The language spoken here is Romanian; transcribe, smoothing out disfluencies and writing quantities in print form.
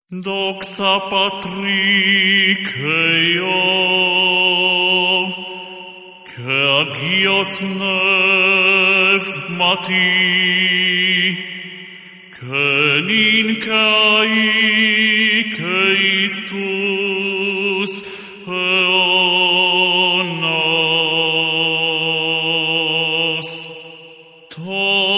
Doxa Patri Keo, que agios mati, que nin kai, que Istus eonos.